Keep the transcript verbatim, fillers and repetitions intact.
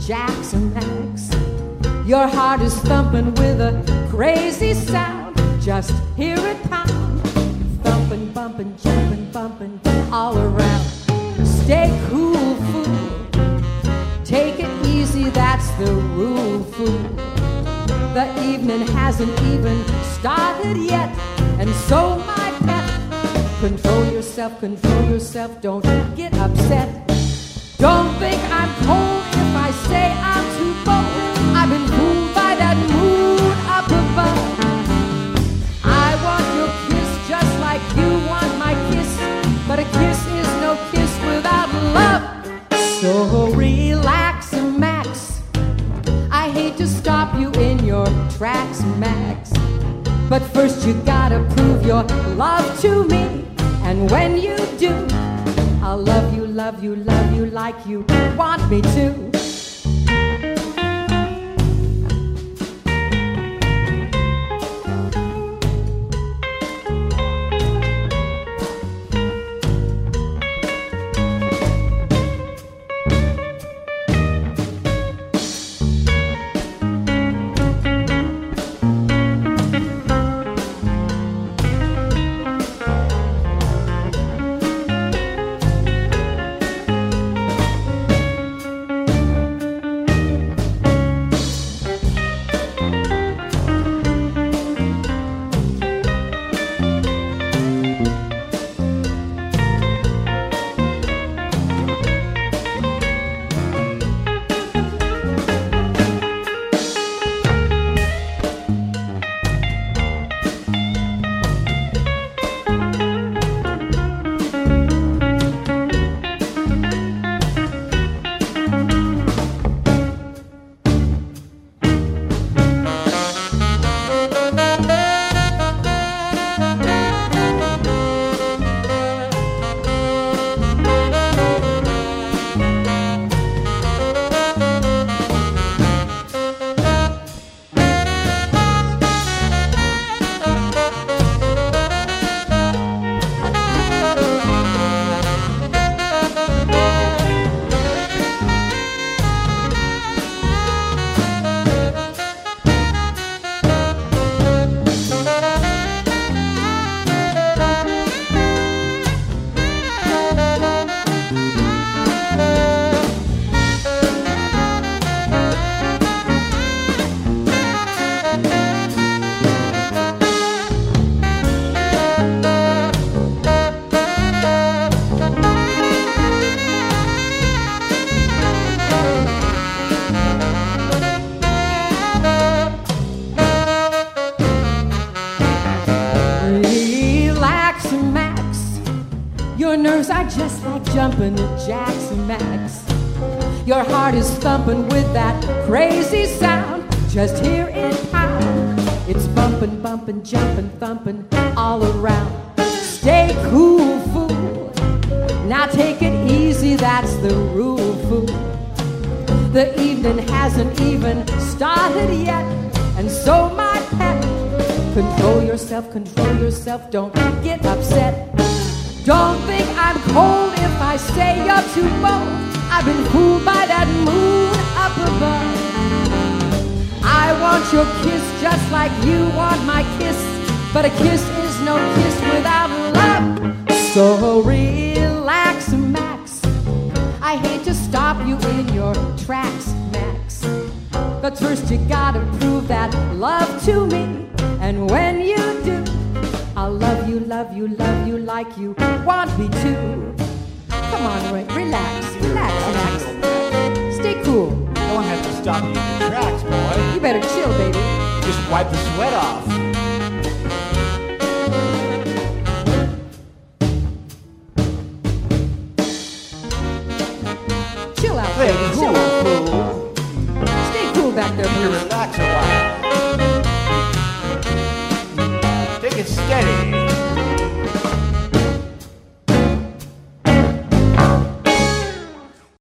Jackson Max. Your heart is thumping with a crazy sound. Just hear it pound. Thumping, bumping, jumping, bumping all around. Stay cool, fool. Take it easy, that's the rule, fool. The evening hasn't even started yet. And so, my pet, control yourself, control yourself, don't get upset. Don't think I'm cold if I say I'm too bold. I've been fooled by that moon up above. I want your kiss just like you want my kiss, but a kiss is no kiss without love. So relax, Max. I hate to stop you in your tracks, Max, but first you gotta prove your love to me. And when you do, I'll love you, love you, love you like you want me to. Just like jumping at Jackson Max. Your heart is thumping with that crazy sound. Just hear it pound. It's bumping, bumping, jumping, thumping all around. Stay cool, fool. Now take it easy, that's the rule, fool. The evening hasn't even started yet. And so, my pet, control yourself, control yourself, don't get upset. Don't think I'm cold if I say you're too bold. I've been fooled by that moon up above. I want your kiss just like you want my kiss, but a kiss is no kiss without love. So relax, Max. I hate to stop you in your tracks, Max, but first you gotta prove that love to me. And when you do, I'll love you, love you, love you like you want me to. Come on, Ray, relax, relax, Max. Stay cool. No one has to stop you in your tracks, boy. You better chill, baby. Just wipe the sweat off.